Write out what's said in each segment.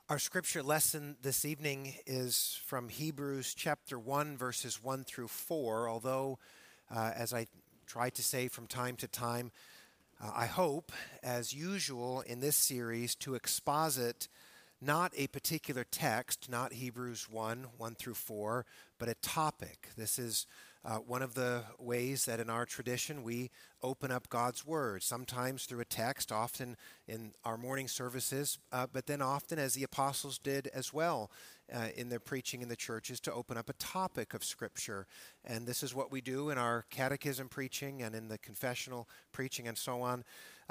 Our scripture lesson this evening is from Hebrews chapter 1, verses 1 through 4, although, as I try to say from time to time, I hope, as usual in this series, to exposit not a particular text, not Hebrews 1, 1 through 4, but a topic. This is one of the ways that in our tradition we open up God's Word, sometimes through a text, often in our morning services, but then often, as the apostles did as well in their preaching in the churches, to open up a topic of Scripture. And this is what we do in our catechism preaching and in the confessional preaching and so on.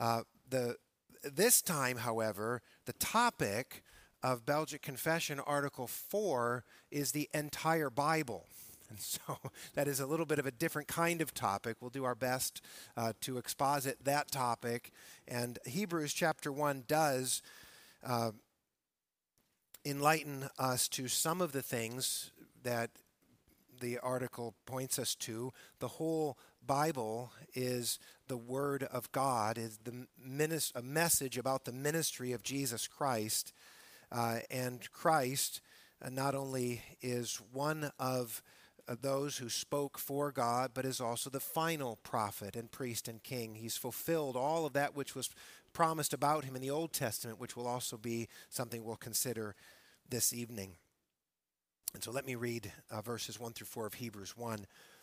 This time, however, the topic of Belgic Confession, Article 4, is the entire Bible. And so that is a little bit of a different kind of topic. We'll do our best to exposit that topic. And Hebrews chapter 1 does enlighten us to some of the things that the article points us to. The whole Bible is the Word of God, is a message about the ministry of Jesus Christ. And Christ not only is one of those who spoke for God, but is also the final prophet and priest and king. He's fulfilled all of that which was promised about him in the Old Testament, which will also be something we'll consider this evening. And so let me read verses 1 through 4 of Hebrews 1.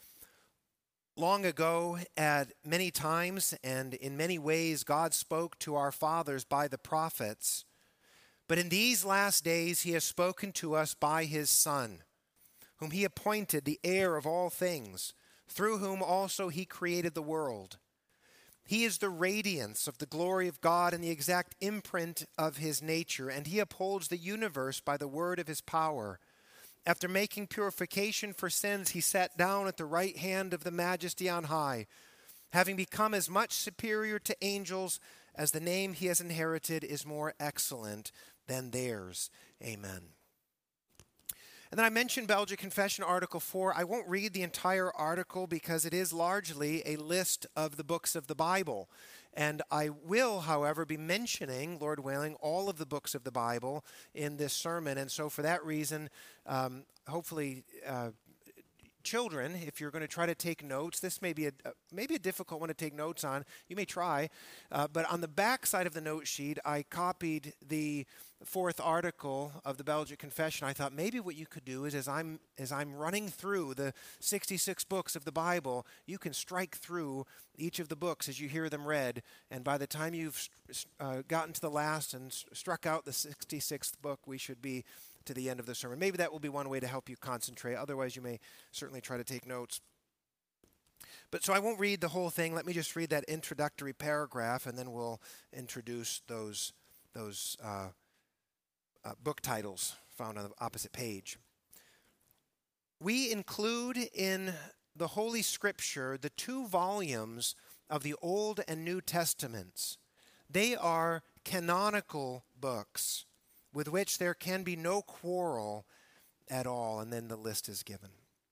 Long ago, at many times and in many ways, God spoke to our fathers by the prophets. But in these last days, he has spoken to us by his Son, whom he appointed the heir of all things, through whom also he created the world. He is the radiance of the glory of God and the exact imprint of his nature, and he upholds the universe by the word of his power. After making purification for sins, he sat down at the right hand of the Majesty on high, having become as much superior to angels as the name he has inherited is more excellent than theirs. Amen. And then I mentioned Belgic Confession, Article 4. I won't read the entire article because it is largely a list of the books of the Bible. And I will, however, be mentioning, Lord willing, all of the books of the Bible in this sermon. And so for that reason, hopefully children, if you're going to try to take notes, this may be maybe a difficult one to take notes on. You may try. But on the back side of the note sheet, I copied the fourth article of the Belgic Confession. I thought maybe what you could do is as I'm running through the 66 books of the Bible, you can strike through each of the books as you hear them read. And by the time you've gotten to the last and struck out the 66th book, we should be to the end of the sermon. Maybe that will be one way to help you concentrate. Otherwise, you may certainly try to take notes. But so I won't read the whole thing. Let me just read that introductory paragraph, and then we'll introduce those book titles found on the opposite page. We include in the Holy Scripture the two volumes of the Old and New Testaments. They are canonical books with which there can be no quarrel at all. And then the list is given.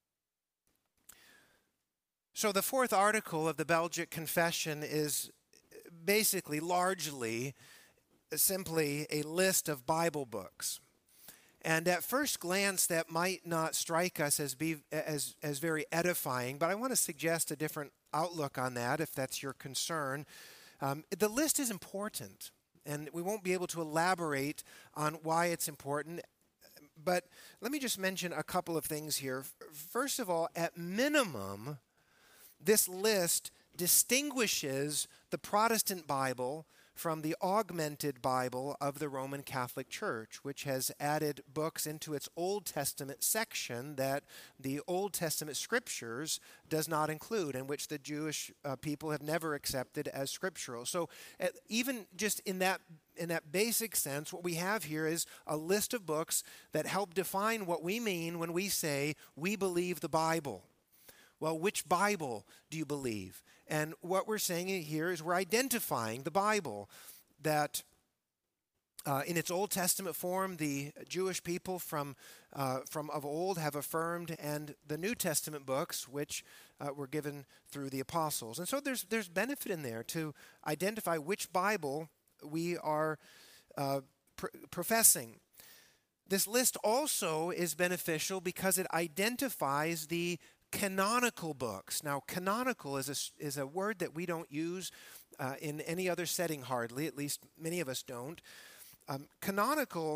So the fourth article of the Belgic Confession is basically largely simply a list of Bible books. And at first glance, that might not strike us as very edifying, but I want to suggest a different outlook on that if that's your concern. The list is important. And we won't be able to elaborate on why it's important. But let me just mention a couple of things here. First of all, at minimum, this list distinguishes the Protestant Bible from the augmented Bible of the Roman Catholic Church, which has added books into its Old Testament section that the Old Testament scriptures does not include, and which the Jewish people have never accepted as scriptural. So even just in that basic sense, what we have here is a list of books that help define what we mean when we say we believe the Bible. Well, which Bible do you believe? And what we're saying here is we're identifying the Bible that in its Old Testament form, the Jewish people from of old have affirmed, and the New Testament books, which were given through the apostles. And so there's benefit in there to identify which Bible we are professing. This list also is beneficial because it identifies the canonical books. Now, canonical is a word that we don't use in any other setting hardly, at least many of us don't. Canonical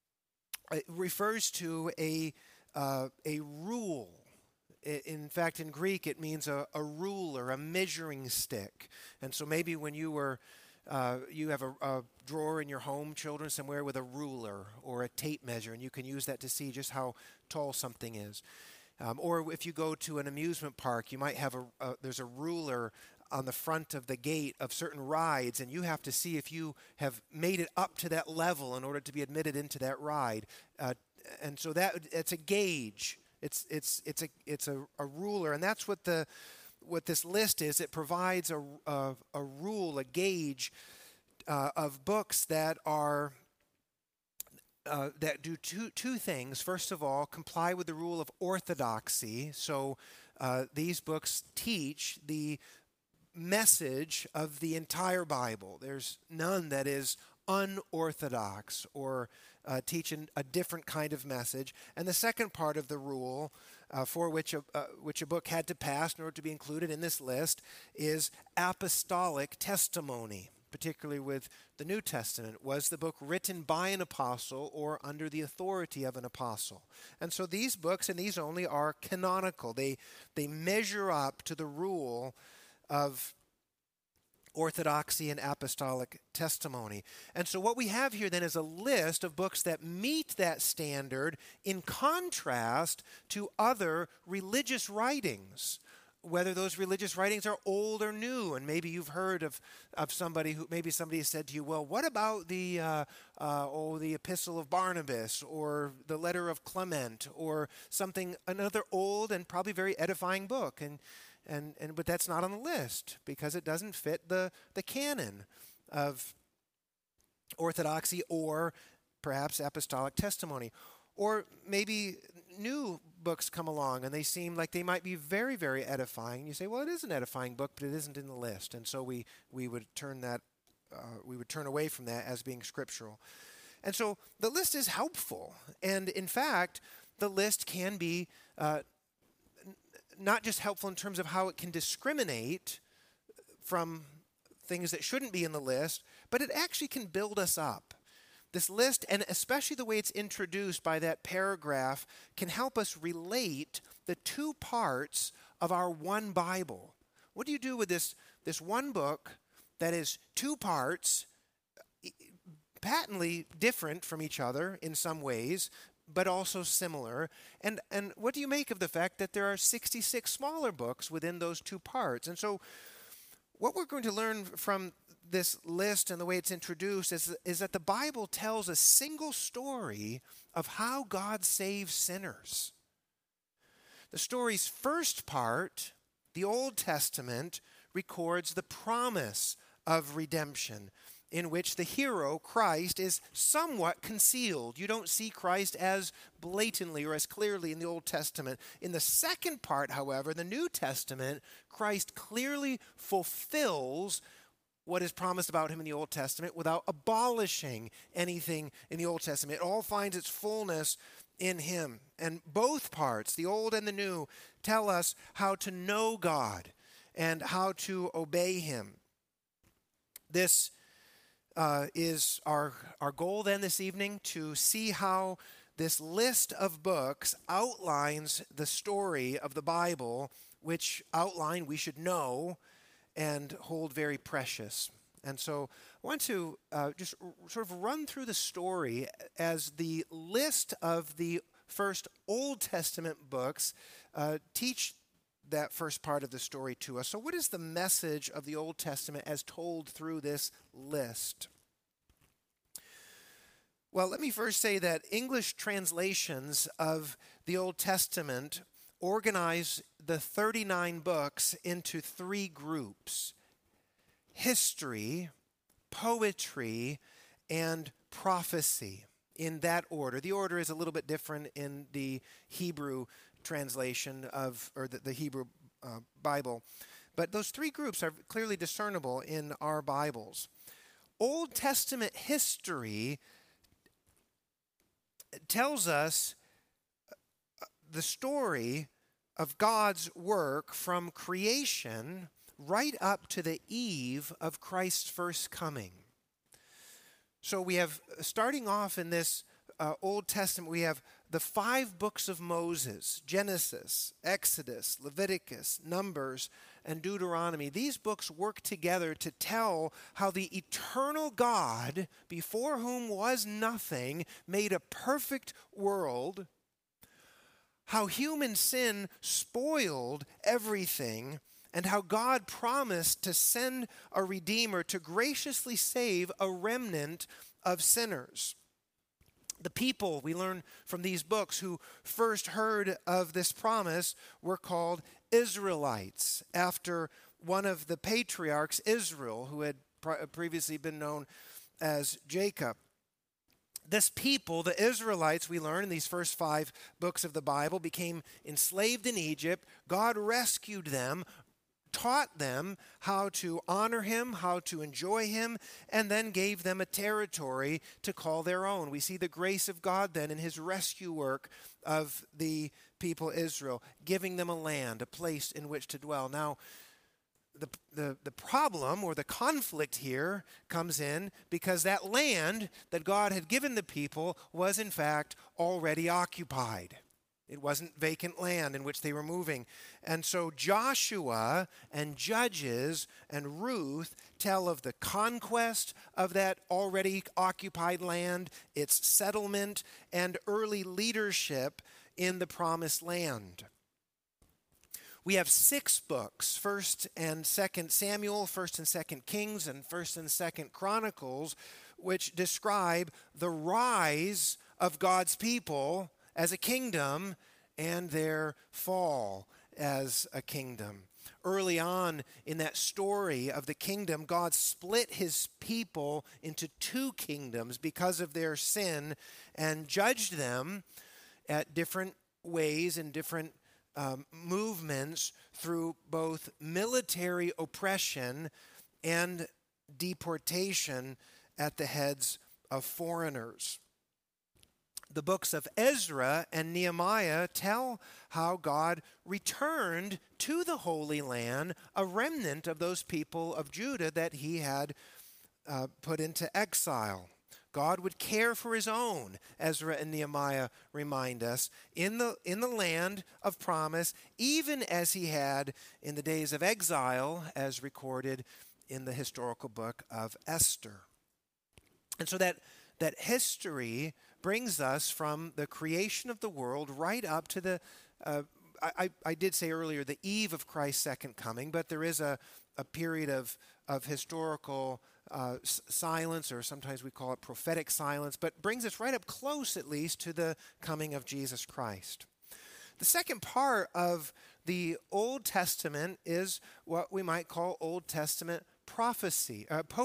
refers to a rule. In fact, in Greek, it means a ruler, a measuring stick. And so maybe when you have a drawer in your home, children, somewhere with a ruler or a tape measure, and you can use that to see just how tall something is. Or if you go to an amusement park, you might have there's a ruler on the front of the gate of certain rides, and you have to see if you have made it up to that level in order to be admitted into that ride. And so it's a gauge. It's a ruler, and that's what this list is. It provides a rule, a gauge of books that are that do two things. First of all, comply with the rule of orthodoxy. So these books teach the message of the entire Bible. There's none that is unorthodox or teach a different kind of message. And the second part of the rule for which a book had to pass in order to be included in this list is apostolic testimony, particularly with the New Testament. Was the book written by an apostle or under the authority of an apostle? And so these books, and these only, are canonical. They measure up to the rule of orthodoxy and apostolic testimony. And so what we have here then is a list of books that meet that standard in contrast to other religious writings, whether those religious writings are old or new. And maybe you've heard of somebody has said to you, well, what about the Epistle of Barnabas or the letter of Clement or another old and probably very edifying book? But that's not on the list because it doesn't fit the canon of orthodoxy or perhaps apostolic testimony. Or maybe new books come along and they seem like they might be very, very edifying. You say, well, it is an edifying book, but it isn't in the list. And so we would turn away from that as being scriptural. And so the list is helpful. And in fact, the list can be not just helpful in terms of how it can discriminate from things that shouldn't be in the list, but it actually can build us up. This list, and especially the way it's introduced by that paragraph, can help us relate the two parts of our one Bible. What do you do with this one book that is two parts, patently different from each other in some ways, but also similar? And what do you make of the fact that there are 66 smaller books within those two parts? And so what we're going to learn from this list and the way it's introduced is that the Bible tells a single story of how God saves sinners. The story's first part, the Old Testament, records the promise of redemption, in which the hero, Christ, is somewhat concealed. You don't see Christ as blatantly or as clearly in the Old Testament. In the second part, however, the New Testament, Christ clearly fulfills what is promised about him in the Old Testament without abolishing anything in the Old Testament. It all finds its fullness in him. And both parts, the Old and the New, tell us how to know God and how to obey him. This is our goal then this evening, to see how this list of books outlines the story of the Bible, which outline we should know and hold very precious. And so I want to just sort of run through the story as the list of the first Old Testament books teach that first part of the story to us. So what is the message of the Old Testament as told through this list? Well, let me first say that English translations of the Old Testament organize the 39 books into three groups: history, poetry, and prophecy, in that order. The order is a little bit different in the Hebrew translation or the Hebrew Bible, but those three groups are clearly discernible in our Bibles. Old Testament history tells us the story of God's work from creation right up to the eve of Christ's first coming. So we have, starting off in this Old Testament, we have the 5 books of Moses: Genesis, Exodus, Leviticus, Numbers, and Deuteronomy. These books work together to tell how the eternal God, before whom was nothing, made a perfect world, how human sin spoiled everything, and how God promised to send a Redeemer to graciously save a remnant of sinners. The people, we learn from these books, who first heard of this promise were called Israelites, after one of the patriarchs, Israel, who had previously been known as Jacob. This people, the Israelites, we learn in these first 5 books of the Bible, became enslaved in Egypt. God rescued them, taught them how to honor him, how to enjoy him, and then gave them a territory to call their own. We see the grace of God then in his rescue work of the people Israel, giving them a land, a place in which to dwell. Now, the problem or the conflict here comes in because that land that God had given the people was in fact already occupied. It wasn't vacant land in which they were moving. And so Joshua and Judges and Ruth tell of the conquest of that already occupied land, its settlement, and early leadership in the promised land. We have 6 books, 1st and 2nd Samuel, 1st and 2nd Kings, and 1st and 2nd Chronicles, which describe the rise of God's people as a kingdom and their fall as a kingdom. Early on in that story of the kingdom, God split his people into 2 kingdoms because of their sin and judged them at different ways and different movements through both military oppression and deportation at the heads of foreigners. The books of Ezra and Nehemiah tell how God returned to the Holy Land a remnant of those people of Judah that he had put into exile. God would care for his own, Ezra and Nehemiah remind us, in the land of promise, even as he had in the days of exile, as recorded in the historical book of Esther. And so that history brings us from the creation of the world right up to the, I did say earlier, the eve of Christ's second coming, but there is a period of historical silence, or sometimes we call it prophetic silence, but brings us right up close, at least, to the coming of Jesus Christ. The second part of the Old Testament is what we might call Old Testament poetry.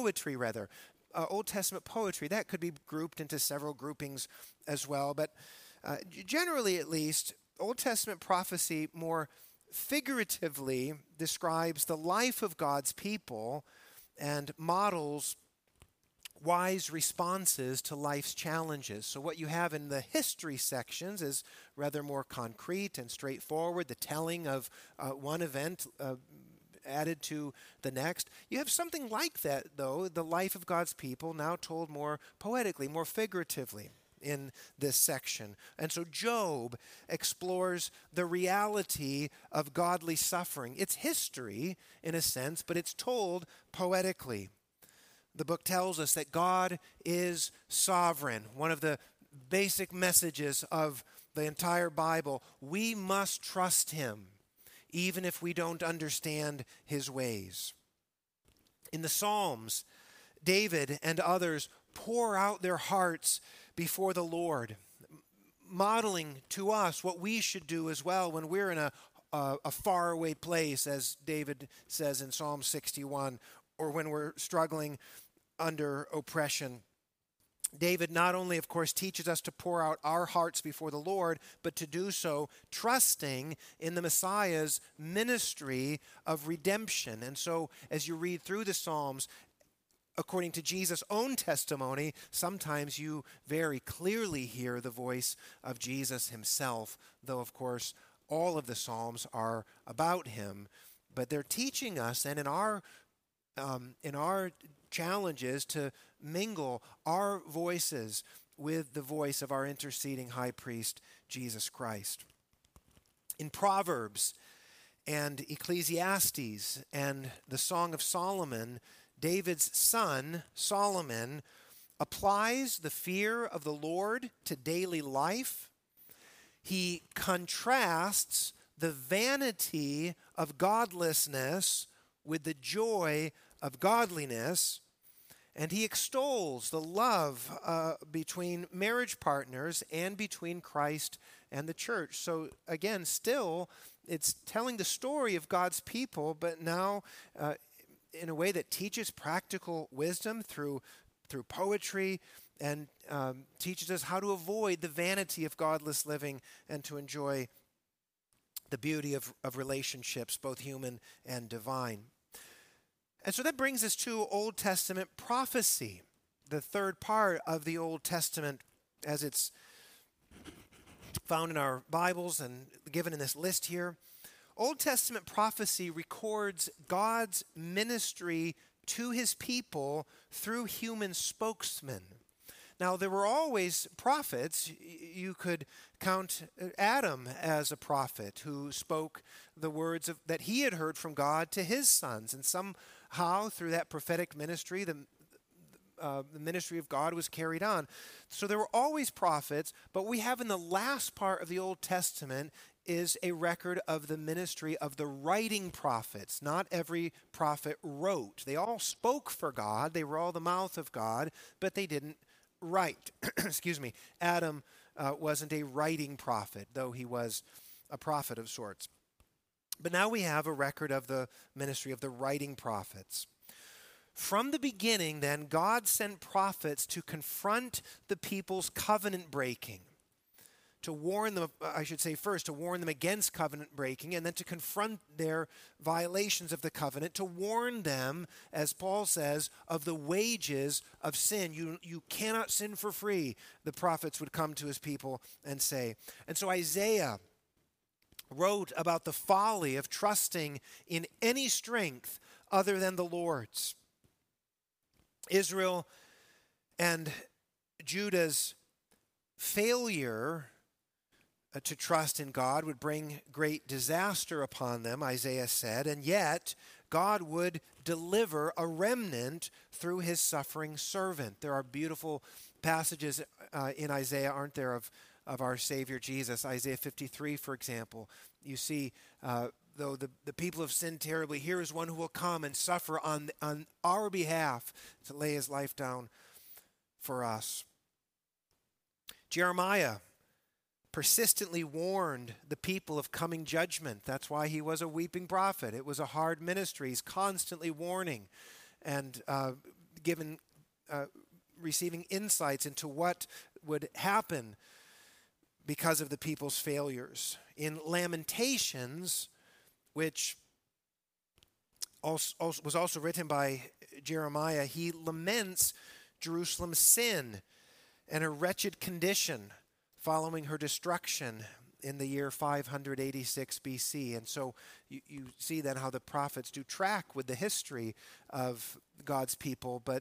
Old Testament poetry, that could be grouped into several groupings as well, but generally at least, Old Testament prophecy more figuratively describes the life of God's people and models wise responses to life's challenges. So what you have in the history sections is rather more concrete and straightforward, the telling of one event added to the next. You have something like that, though, the life of God's people, now told more poetically, more figuratively in this section. And so Job explores the reality of godly suffering. It's history, in a sense, but it's told poetically. The book tells us that God is sovereign. One of the basic messages of the entire Bible, we must trust him, even if we don't understand his ways. In the Psalms, David and others pour out their hearts before the Lord, modeling to us what we should do as well when we're in a faraway place, as David says in Psalm 61, or when we're struggling under oppression. David not only, of course, teaches us to pour out our hearts before the Lord, but to do so trusting in the Messiah's ministry of redemption. And so, as you read through the Psalms, according to Jesus' own testimony, sometimes you very clearly hear the voice of Jesus himself, though, of course, all of the Psalms are about him. But they're teaching us, and in our challenges to mingle our voices with the voice of our interceding high priest, Jesus Christ. In Proverbs and Ecclesiastes and the Song of Solomon, David's son, Solomon, applies the fear of the Lord to daily life. He contrasts the vanity of godlessness with the joy of godliness, and he extols the love between marriage partners and between Christ and the church. So again, still, it's telling the story of God's people, but now in a way that teaches practical wisdom through poetry and teaches us how to avoid the vanity of godless living and to enjoy the beauty of relationships, both human and divine. And so that brings us to Old Testament prophecy, the third part of the Old Testament as it's found in our Bibles and given in this list here. Old Testament prophecy records God's ministry to his people through human spokesmen. Now, there were always prophets. You could count Adam as a prophet who spoke the words that he had heard from God to his sons. And somehow, through that prophetic ministry, the ministry of God was carried on. So there were always prophets, but we have in the last part of the Old Testament is a record of the ministry of the writing prophets. Not every prophet wrote. They all spoke for God. They were all the mouth of God, but they didn't write. Excuse me. Adam wasn't a writing prophet, though he was a prophet of sorts. But now we have a record of the ministry of the writing prophets. From the beginning, then, God sent prophets to confront the people's covenant breaking, to warn them, I should say first, to warn them against covenant breaking, and then to confront their violations of the covenant, to warn them, as Paul says, of the wages of sin. You cannot sin for free, the prophets would come to his people and say. And so Isaiah wrote about the folly of trusting in any strength other than the Lord's. Israel and Judah's failure to trust in God would bring great disaster upon them, Isaiah said, and yet God would deliver a remnant through his suffering servant. There are beautiful passages in Isaiah, aren't there, of our Savior Jesus. Isaiah 53, for example. You see, though the people have sinned terribly, here is one who will come and suffer on our behalf to lay his life down for us. Jeremiah persistently warned the people of coming judgment. That's why he was a weeping prophet. It was a hard ministry. He's constantly warning and receiving insights into what would happen because of the people's failures. In Lamentations, which was also written by Jeremiah, he laments Jerusalem's sin and her wretched condition following her destruction in the year 586 BC. And so you see then how the prophets do track with the history of God's people, but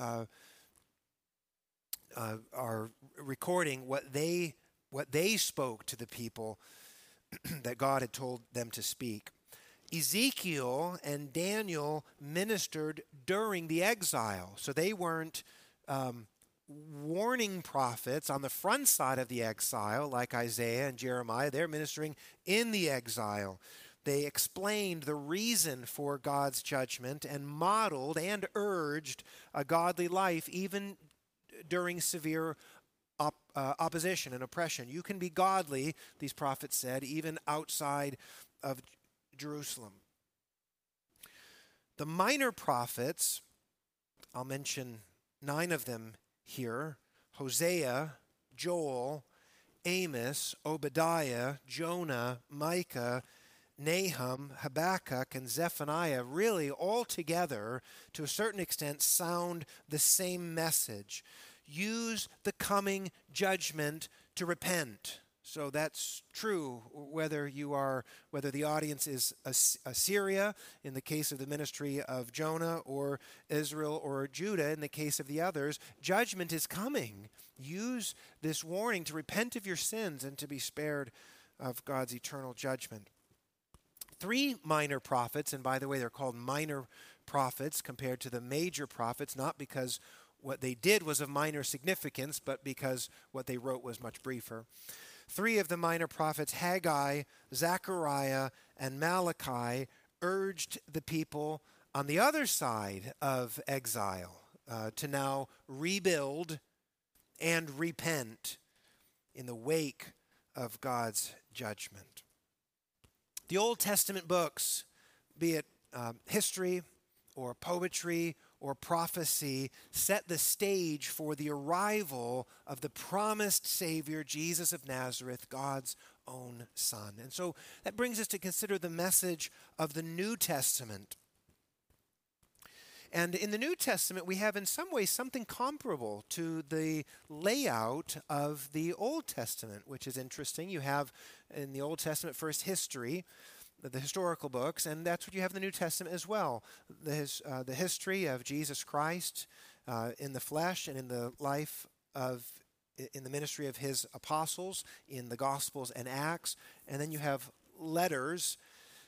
are recording what they spoke to the people that God had told them to speak. Ezekiel and Daniel ministered during the exile, so they weren't warning prophets on the front side of the exile like Isaiah and Jeremiah. They're ministering in the exile. They explained the reason for God's judgment and modeled and urged a godly life even during severe opposition and oppression. You can be godly, these prophets said, even outside of Jerusalem. The minor prophets, I'll mention 9 of them here: Hosea, Joel, Amos, Obadiah, Jonah, Micah, Nahum, Habakkuk, and Zephaniah really all together, to a certain extent, sound the same message. Use the coming judgment to repent. So that's true whether the audience is Assyria in the case of the ministry of Jonah, or Israel or Judah in the case of the others. Judgment is coming. Use this warning to repent of your sins and to be spared of God's eternal judgment. 3 minor prophets, and by the way, they're called minor prophets compared to the major prophets, not because what they did was of minor significance, but because what they wrote was much briefer. 3 of the minor prophets, Haggai, Zechariah, and Malachi, urged the people on the other side of exile to now rebuild and repent in the wake of God's judgment. The Old Testament books, be it history or poetry or prophecy, set the stage for the arrival of the promised Savior, Jesus of Nazareth, God's own Son. And so that brings us to consider the message of the New Testament. And in the New Testament, we have in some ways something comparable to the layout of the Old Testament, which is interesting. You have in the Old Testament first history, the historical books, and that's what you have in the New Testament as well. The history of Jesus Christ in the flesh and in the life in the ministry of his apostles, in the Gospels and Acts, and then you have letters,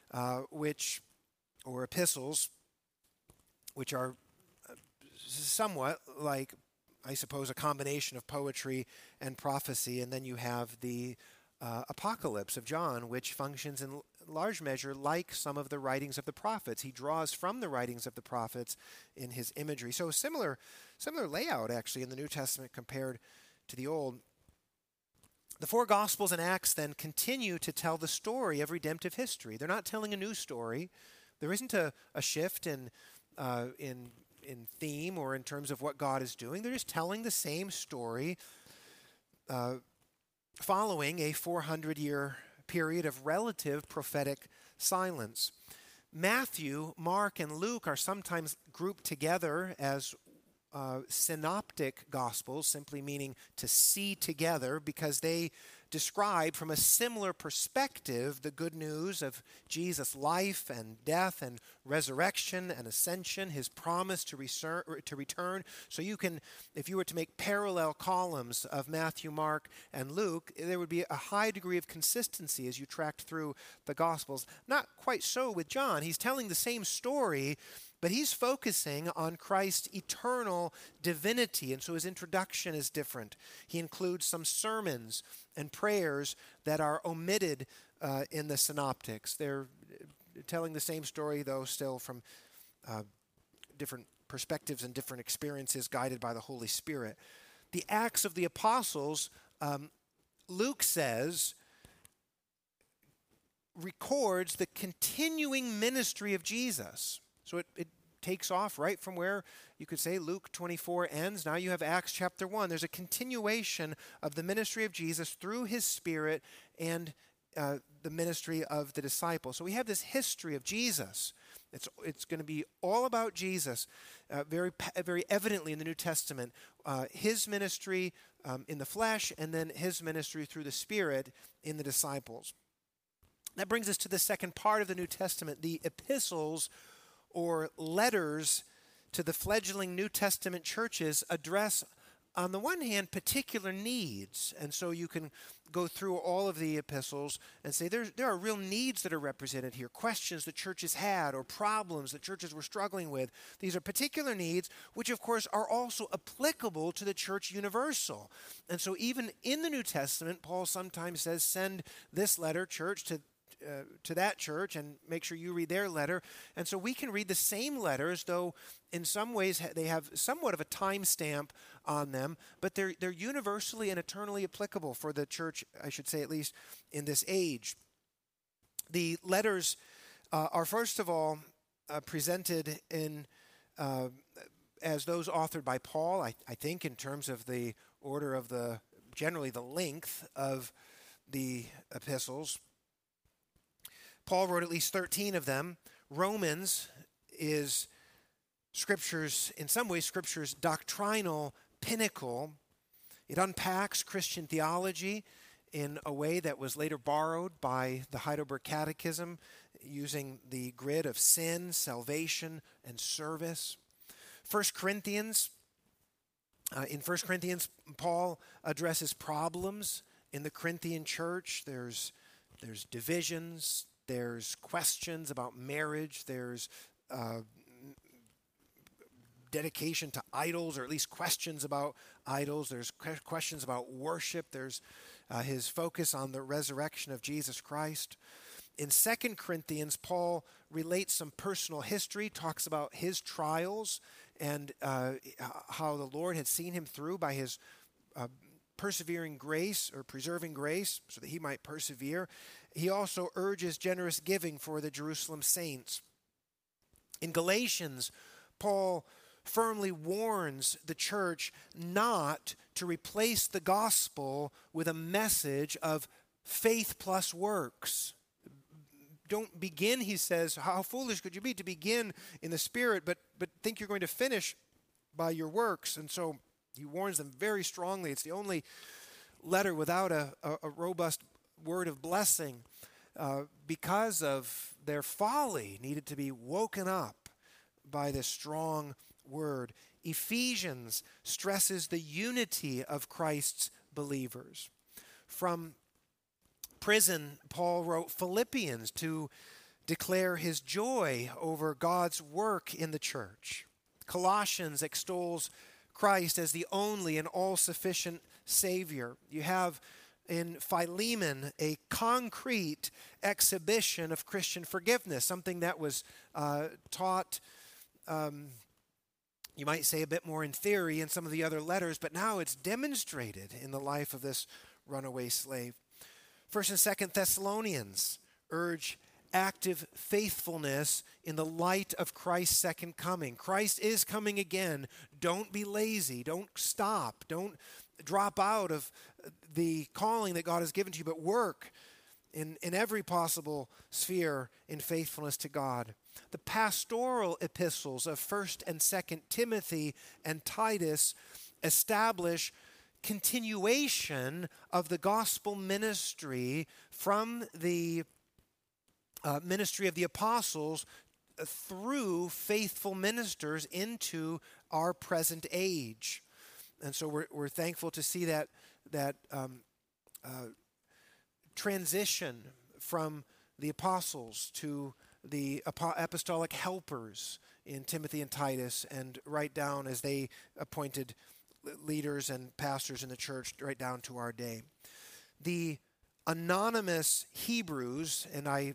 or epistles, which are somewhat like, I suppose, a combination of poetry and prophecy. And then you have the Apocalypse of John, which functions in large measure like some of the writings of the prophets. He draws from the writings of the prophets in his imagery. So similar layout, actually, in the New Testament compared to the Old. The 4 Gospels and Acts then continue to tell the story of redemptive history. They're not telling a new story. There isn't a shift in theme or in terms of what God is doing. They're just telling the same story following a 400-year period of relative prophetic silence. Matthew, Mark, and Luke are sometimes grouped together as synoptic gospels, simply meaning to see together, because they describe from a similar perspective the good news of Jesus' life and death and resurrection and ascension, his promise to return. So you can, if you were to make parallel columns of Matthew, Mark, and Luke, there would be a high degree of consistency as you tracked through the Gospels. Not quite so with John. He's telling the same story, but he's focusing on Christ's eternal divinity, and so his introduction is different. He includes some sermons and prayers that are omitted in the synoptics. They're telling the same story, though still from different perspectives and different experiences guided by the Holy Spirit. The Acts of the Apostles, Luke says, records the continuing ministry of Jesus. So it takes off right from where you could say Luke 24 ends. Now you have Acts chapter 1. There's a continuation of the ministry of Jesus through his Spirit and the ministry of the disciples. So we have this history of Jesus. It's going to be all about Jesus, very evidently in the New Testament. His ministry in the flesh, and then his ministry through the Spirit in the disciples. That brings us to the second part of the New Testament, the epistles, or letters to the fledgling New Testament churches, address, on the one hand, particular needs. And so you can go through all of the epistles and say there are real needs that are represented here, questions that churches had or problems that churches were struggling with. These are particular needs, which of course are also applicable to the church universal. And so even in the New Testament, Paul sometimes says, send this letter, church, to that church, and make sure you read their letter. And so we can read the same letters, though in some ways they have somewhat of a time stamp on them, but they're universally and eternally applicable for the church, I should say, at least in this age. The letters are first of all presented in as those authored by Paul, I think, in terms of the order of generally the length of the epistles. Paul wrote at least 13 of them. Romans is Scripture's, in some ways, Scripture's doctrinal pinnacle. It unpacks Christian theology in a way that was later borrowed by the Heidelberg Catechism, using the grid of sin, salvation, and service. 1 Corinthians, in 1 Corinthians, Paul addresses problems in the Corinthian church. There's divisions, there's questions about marriage, there's dedication to idols, or at least questions about idols. There's questions about worship. There's his focus on the resurrection of Jesus Christ. In 2 Corinthians, Paul relates some personal history, talks about his trials and how the Lord had seen him through by his persevering grace, or preserving grace, so that he might persevere. He also urges generous giving for the Jerusalem saints. In Galatians, Paul firmly warns the church not to replace the gospel with a message of faith plus works. Don't begin, he says, how foolish could you be to begin in the Spirit, but think you're going to finish by your works. And so he warns them very strongly. It's the only letter without a robust word of blessing, because of their folly, needed to be woken up by this strong word. Ephesians stresses the unity of Christ's believers. From prison, Paul wrote Philippians to declare his joy over God's work in the church. Colossians extols Christ as the only and all-sufficient Savior. You have in Philemon a concrete exhibition of Christian forgiveness, something that was taught, you might say, a bit more in theory in some of the other letters, but now it's demonstrated in the life of this runaway slave. 1 and 2 Thessalonians urge active faithfulness in the light of Christ's second coming. Christ is coming again. Don't be lazy. Don't stop. Don't drop out of the calling that God has given to you, but work in every possible sphere in faithfulness to God. The pastoral epistles of 1st and 2nd Timothy and Titus establish continuation of the gospel ministry from the ministry of the apostles through faithful ministers into our present age. And so we're thankful to see that transition from the apostles to the apostolic helpers in Timothy and Titus, and right down as they appointed leaders and pastors in the church right down to our day. The anonymous Hebrews, and I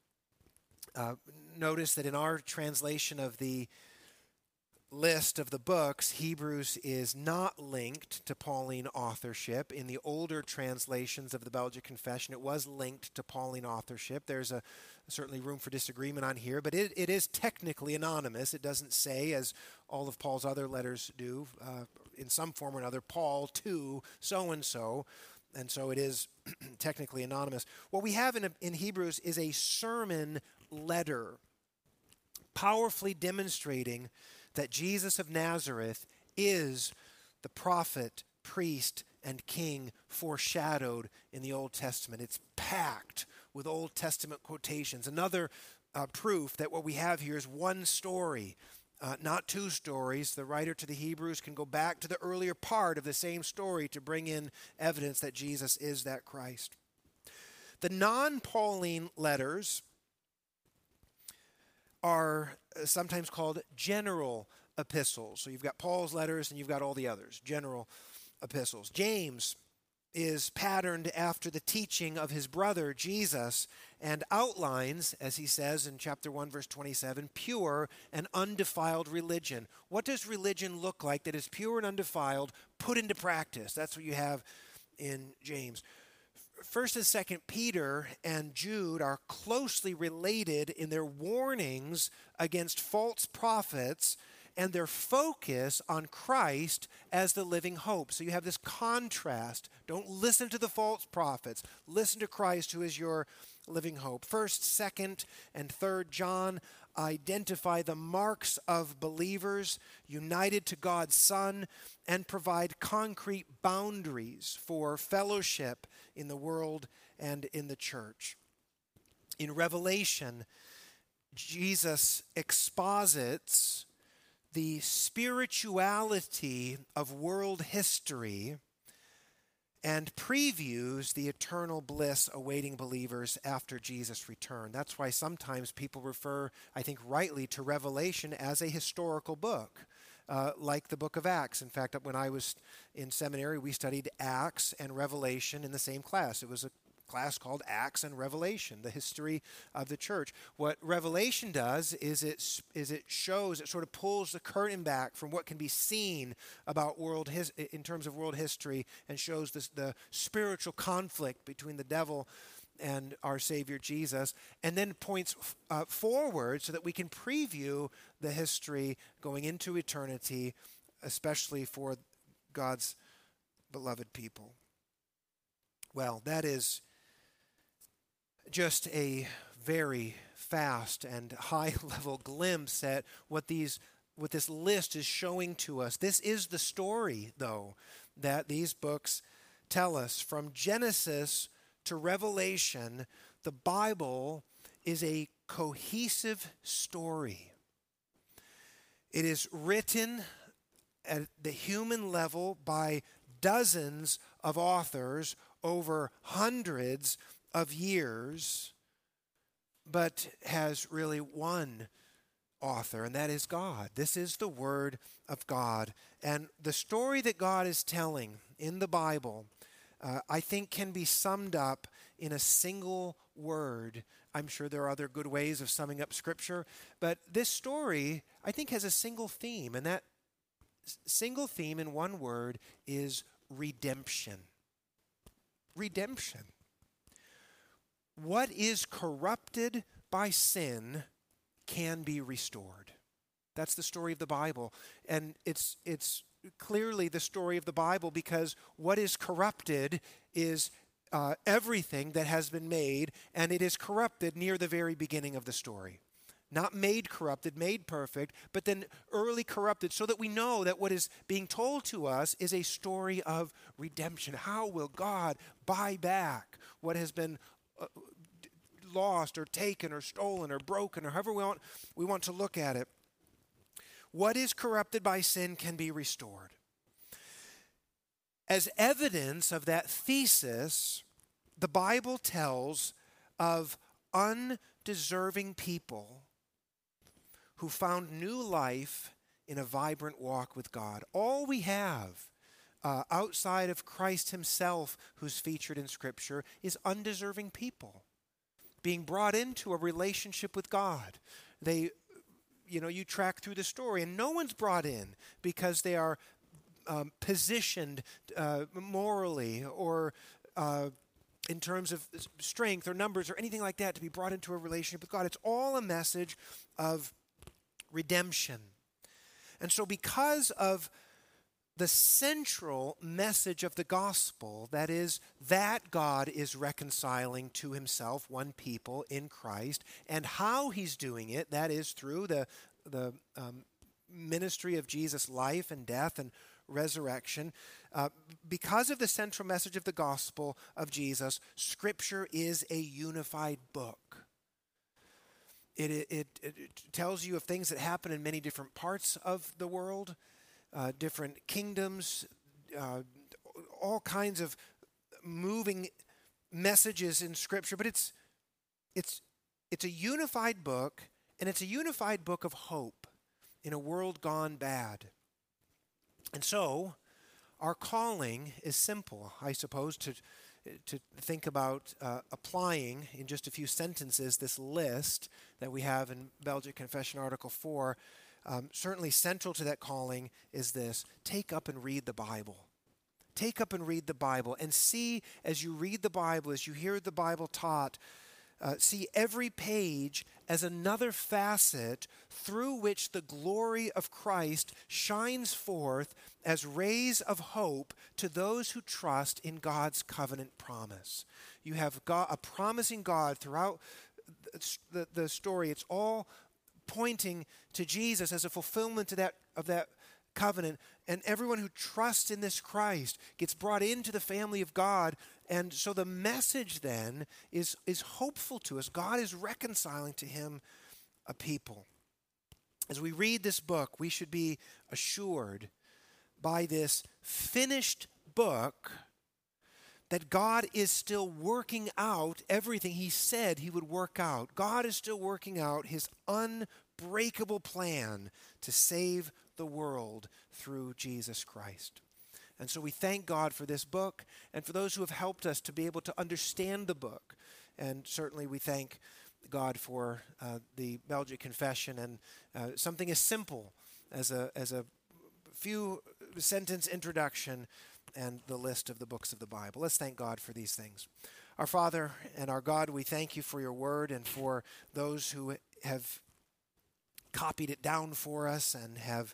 notice that in our translation of the list of the books, Hebrews is not linked to Pauline authorship. In the older translations of the Belgic Confession, it was linked to Pauline authorship. There's certainly room for disagreement on here, but it is technically anonymous. It doesn't say, as all of Paul's other letters do, in some form or another, Paul to so-and-so, and so it is technically anonymous. What we have in Hebrews is a sermon letter, powerfully demonstrating that Jesus of Nazareth is the prophet, priest, and king foreshadowed in the Old Testament. It's packed with Old Testament quotations. Another proof that what we have here is one story, not two stories. The writer to the Hebrews can go back to the earlier part of the same story to bring in evidence that Jesus is that Christ. The non-Pauline letters are sometimes called general epistles. So you've got Paul's letters and you've got all the others, general epistles. James is patterned after the teaching of his brother Jesus and outlines, as he says in chapter 1, verse 27, pure and undefiled religion. What does religion look like that is pure and undefiled, put into practice? That's what you have in James. 1st and 2nd Peter and Jude are closely related in their warnings against false prophets and their focus on Christ as the living hope. So you have this contrast. Don't listen to the false prophets. Listen to Christ, who is your living hope. 1st, 2nd, and 3rd John identify the marks of believers united to God's Son and provide concrete boundaries for fellowship in the world and in the church. In Revelation, Jesus exposits the spirituality of world history and previews the eternal bliss awaiting believers after Jesus' return. That's why sometimes people refer, I think rightly, to Revelation as a historical book, like the book of Acts. In fact, when I was in seminary, we studied Acts and Revelation in the same class. It was a class called Acts and Revelation, the history of the church. What Revelation does is it shows, it sort of pulls the curtain back from what can be seen about in terms of world history, and shows the spiritual conflict between the devil and our Savior Jesus, and then points forward so that we can preview the history going into eternity, especially for God's beloved people. Well, that is just a very fast and high-level glimpse at what this list is showing to us. This is the story, though, that these books tell us. From Genesis to Revelation, the Bible is a cohesive story. It is written at the human level by dozens of authors over hundreds of years, but has really one author, and that is God. This is the Word of God. And the story that God is telling in the Bible, I think, can be summed up in a single word. I'm sure there are other good ways of summing up Scripture, but this story, I think, has a single theme, and that single theme in one word is redemption. Redemption. What is corrupted by sin can be restored. That's the story of the Bible. And it's clearly the story of the Bible, because what is corrupted is everything that has been made, and it is corrupted near the very beginning of the story. Not made corrupted, made perfect, but then early corrupted, so that we know that what is being told to us is a story of redemption. How will God buy back what has been lost or taken or stolen or broken, or however we want to look at it? What is corrupted by sin can be restored. As evidence of that thesis, the Bible tells of undeserving people who found new life in a vibrant walk with God. All we have outside of Christ himself, who's featured in Scripture, is undeserving people being brought into a relationship with God. You track through the story, and no one's brought in because they are positioned morally or in terms of strength or numbers or anything like that to be brought into a relationship with God. It's all a message of redemption. And so because of the central message of the gospel, that is, that God is reconciling to himself one people in Christ, and how he's doing it, that is through the ministry of Jesus' life and death and resurrection. Because of the central message of the gospel of Jesus, Scripture is a unified book. It tells you of things that happen in many different parts of the world, different kingdoms, all kinds of moving messages in Scripture. But it's a unified book, and it's a unified book of hope in a world gone bad. And so, our calling is simple, I suppose, to think about applying in just a few sentences this list that we have in Belgic Confession Article 4. Certainly central to that calling is this: take up and read the Bible. Take up and read the Bible, and see, as you read the Bible, as you hear the Bible taught, see every page as another facet through which the glory of Christ shines forth as rays of hope to those who trust in God's covenant promise. You have God, a promising God throughout the story. It's all pointing to Jesus as a fulfillment of that covenant, and everyone who trusts in this Christ gets brought into the family of God. And so the message then is hopeful to us. God is reconciling to him a people. As we read this book, we should be assured by this finished book that God is still working out everything he said he would work out. God is still working out his unbreakable plan to save the world through Jesus Christ. And so we thank God for this book and for those who have helped us to be able to understand the book. And certainly we thank God for the Belgic Confession and something as simple as a few sentence introduction and the list of the books of the Bible. Let's thank God for these things. Our Father and our God, we thank you for your word and for those who have copied it down for us and have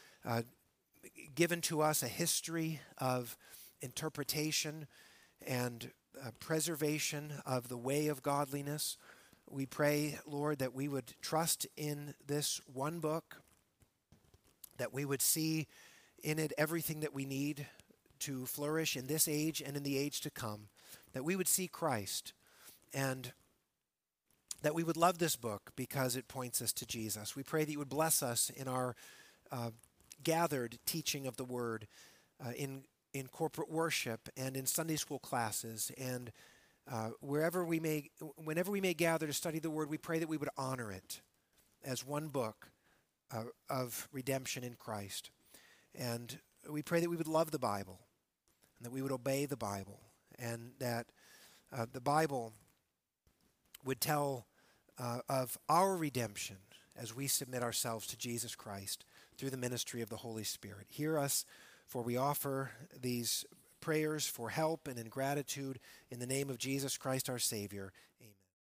given to us a history of interpretation and preservation of the way of godliness. We pray, Lord, that we would trust in this one book, that we would see in it everything that we need to flourish in this age and in the age to come, that we would see Christ, and that we would love this book because it points us to Jesus. We pray that you would bless us in our gathered teaching of the Word, in corporate worship and in Sunday school classes, and whenever we may gather to study the Word, we pray that we would honor it as one book of redemption in Christ. And we pray that we would love the Bible, and that we would obey the Bible, and that the Bible would tell of our redemption as we submit ourselves to Jesus Christ through the ministry of the Holy Spirit. Hear us, for we offer these prayers for help and in gratitude in the name of Jesus Christ our Savior.